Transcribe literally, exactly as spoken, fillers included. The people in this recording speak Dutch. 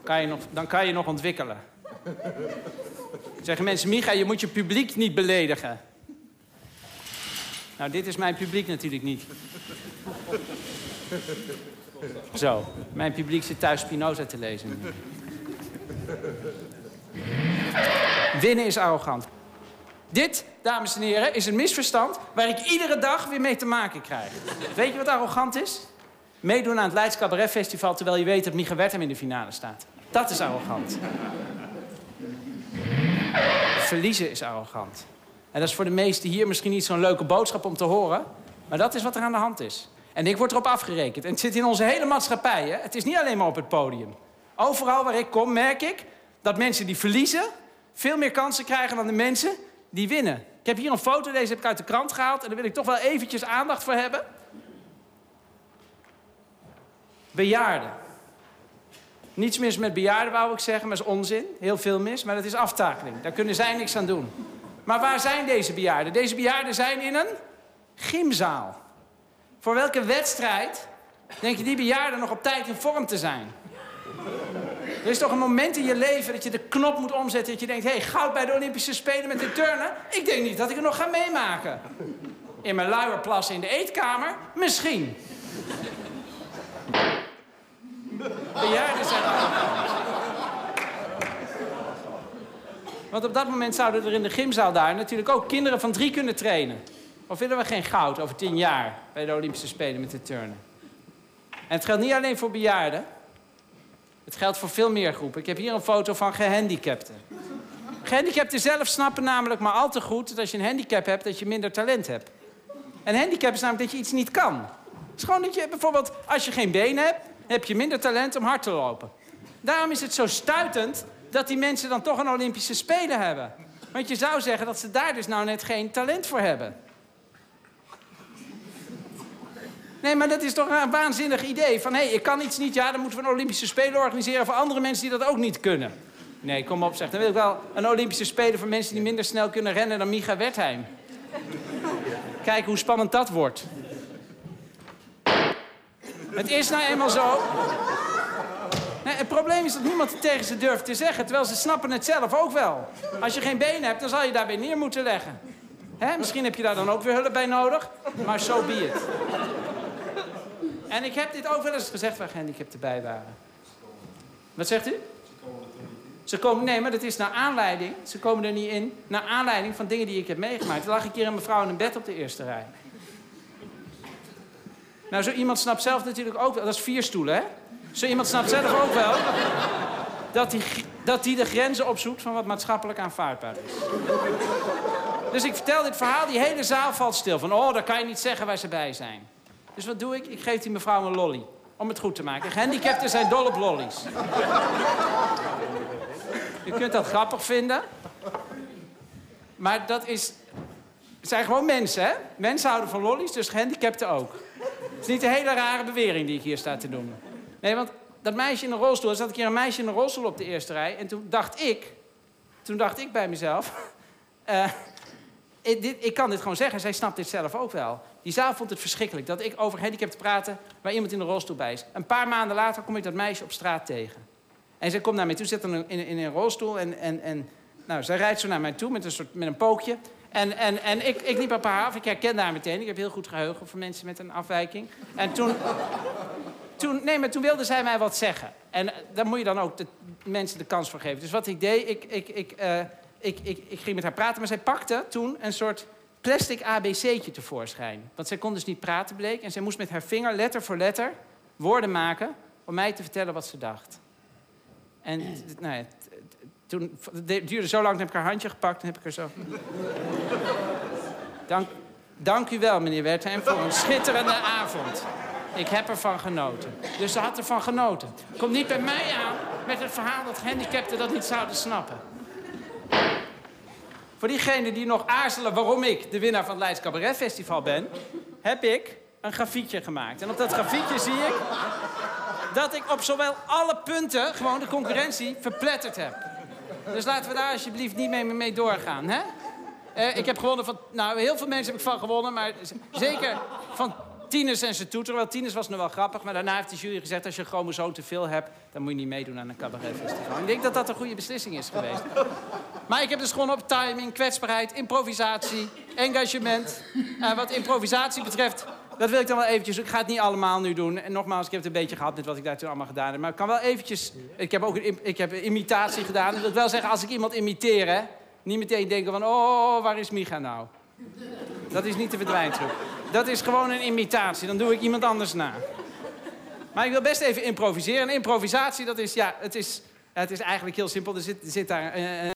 kan je nog, dan kan je nog ontwikkelen. Zeggen mensen, Micha, je moet je publiek niet beledigen. Nou, dit is mijn publiek natuurlijk niet. Zo, mijn publiek zit thuis Spinoza te lezen. Winnen is arrogant. Dit, dames en heren, is een misverstand waar ik iedere dag weer mee te maken krijg. Weet je wat arrogant is? Meedoen aan het Leids Cabaret Festival terwijl je weet dat Micha Wertheim in de finale staat. Dat is arrogant. Verliezen is arrogant. En dat is voor de meesten hier misschien niet zo'n leuke boodschap om te horen. Maar dat is wat er aan de hand is. En ik word erop afgerekend. En het zit in onze hele maatschappij. Hè? Het is niet alleen maar op het podium. Overal waar ik kom merk ik dat mensen die verliezen veel meer kansen krijgen dan de mensen die winnen. Ik heb hier een foto, deze heb ik uit de krant gehaald. En daar wil ik toch wel eventjes aandacht voor hebben. Bejaarden. Niets mis met bejaarden, wou ik zeggen, maar dat is onzin. Heel veel mis, maar dat is aftakeling. Daar kunnen zij niks aan doen. Maar waar zijn deze bejaarden? Deze bejaarden zijn in een gymzaal. Voor welke wedstrijd denk je die bejaarden nog op tijd in vorm te zijn? Er is toch een moment in je leven dat je de knop moet omzetten... dat je denkt, hé, hey, goud bij de Olympische Spelen met de turnen? Ik denk niet dat ik het nog ga meemaken. In mijn luierplassen in de eetkamer? Misschien. Bejaarden zijn arrogant. Want op dat moment zouden er in de gymzaal daar natuurlijk ook kinderen van drie kunnen trainen. Of willen we geen goud over tien jaar bij de Olympische Spelen met de turnen? En het geldt niet alleen voor bejaarden. Het geldt voor veel meer groepen. Ik heb hier een foto van gehandicapten. Gehandicapten zelf snappen namelijk maar al te goed... dat als je een handicap hebt, dat je minder talent hebt. En handicap is namelijk dat je iets niet kan. Het is gewoon dat je bijvoorbeeld, als je geen benen hebt... heb je minder talent om hard te lopen. Daarom is het zo stuitend dat die mensen dan toch een Olympische Spelen hebben. Want je zou zeggen dat ze daar dus nou net geen talent voor hebben. Nee, maar dat is toch een waanzinnig idee. Van, hé, hey, ik kan iets niet, ja, dan moeten we een Olympische Spelen organiseren... voor andere mensen die dat ook niet kunnen. Nee, kom op, zeg. Dan wil ik wel een Olympische Spelen voor mensen die minder snel kunnen rennen dan Micha Wertheim. Kijk hoe spannend dat wordt. Het is nou eenmaal zo. Nee, het probleem is dat niemand het tegen ze durft te zeggen... terwijl ze snappen het zelf ook wel. Als je geen benen hebt, dan zal je daarbij neer moeten leggen. Hè? Misschien heb je daar dan ook weer hulp bij nodig. Maar so be it. En ik heb dit ook wel eens gezegd waar gehandicapten bij waren. Wat zegt u? Ze komen, nee, maar dat is naar aanleiding... Ze komen er niet in, naar aanleiding van dingen die ik heb meegemaakt. Er lag een keer een mevrouw in een bed op de eerste rij. Nou, zo iemand snapt zelf natuurlijk ook wel... Dat is vier stoelen, hè? Zo iemand snapt zelf ook wel... dat hij dat die de grenzen opzoekt van wat maatschappelijk aanvaardbaar is. Dus ik vertel dit verhaal, die hele zaal valt stil. Van, oh, daar kan je niet zeggen waar ze bij zijn. Dus wat doe ik? Ik geef die mevrouw een lolly. Om het goed te maken. Gehandicapten zijn dol op lollies. Je kunt dat grappig vinden. Maar dat is... Het zijn gewoon mensen, hè? Mensen houden van lollies, dus gehandicapten ook. Het is niet een hele rare bewering die ik hier sta te doen. Nee, want dat meisje in een rolstoel... Er zat een keer een meisje in een rolstoel op de eerste rij. En toen dacht ik... Toen dacht ik bij mezelf... Uh, ik, dit, ik kan dit gewoon zeggen. Zij snapt dit zelf ook wel. Die zaal vond het verschrikkelijk dat ik over handicapten praatte... waar iemand in een rolstoel bij is. Een paar maanden later kom ik dat meisje op straat tegen. En zij komt naar mij toe, zit in, in, in een rolstoel... En, en, en nou, zij rijdt zo naar mij toe met een, soort, met een pookje... En, en, en ik, ik liep op haar af, ik herkende haar meteen. Ik heb heel goed geheugen voor mensen met een afwijking. En toen, toen, nee, maar toen wilde zij mij wat zeggen. En uh, daar moet je dan ook de mensen de kans voor geven. Dus wat ik deed, ik, ik, ik, uh, ik, ik, ik ging met haar praten... maar zij pakte toen een soort plastic A B C'tje tevoorschijn. Want zij kon dus niet praten, bleek. En zij moest met haar vinger, letter voor letter, woorden maken... om mij te vertellen wat ze dacht. En nou ja, toen, het duurde zo lang, toen heb ik haar handje gepakt en heb ik haar zo... Dank, dank u wel, meneer Wertheim, voor een schitterende avond. Ik heb ervan genoten. Dus ze had ervan genoten. Komt niet bij mij aan met het verhaal dat gehandicapten dat niet zouden snappen. Voor diegenen die nog aarzelen waarom ik de winnaar van het Leids Cabaret Festival ben... heb ik een grafietje gemaakt. En op dat grafietje zie ik dat ik op zowel alle punten gewoon de concurrentie verpletterd heb. Dus laten we daar alsjeblieft niet mee, mee doorgaan, hè? Uh, ik heb gewonnen van... Nou, heel veel mensen heb ik van gewonnen, maar z- zeker van Tinus en zijn toeter. Wel, Tinus was nog wel grappig, maar daarna heeft de jury gezegd... als je een chromosoom te veel hebt, dan moet je niet meedoen aan een cabaretfestival. Ik denk dat dat een goede beslissing is geweest. Maar ik heb dus gewonnen op timing, kwetsbaarheid, improvisatie, engagement. En wat improvisatie betreft, dat wil ik dan wel eventjes... Ik ga het niet allemaal nu doen. En nogmaals, ik heb het een beetje gehad met wat ik daar toen allemaal gedaan heb. Maar ik kan wel eventjes... Ik heb ook een, ik heb een imitatie gedaan. Dat wil wel zeggen, als ik iemand imiteer, hè... Niet meteen denken van, oh, waar is Micha nou? Dat is niet de verdwijntruc. Dat is gewoon een imitatie. Dan doe ik iemand anders na. Maar ik wil best even improviseren. En improvisatie, dat is, ja, het is, het is eigenlijk heel simpel. Er zit, er zit daar... Uh,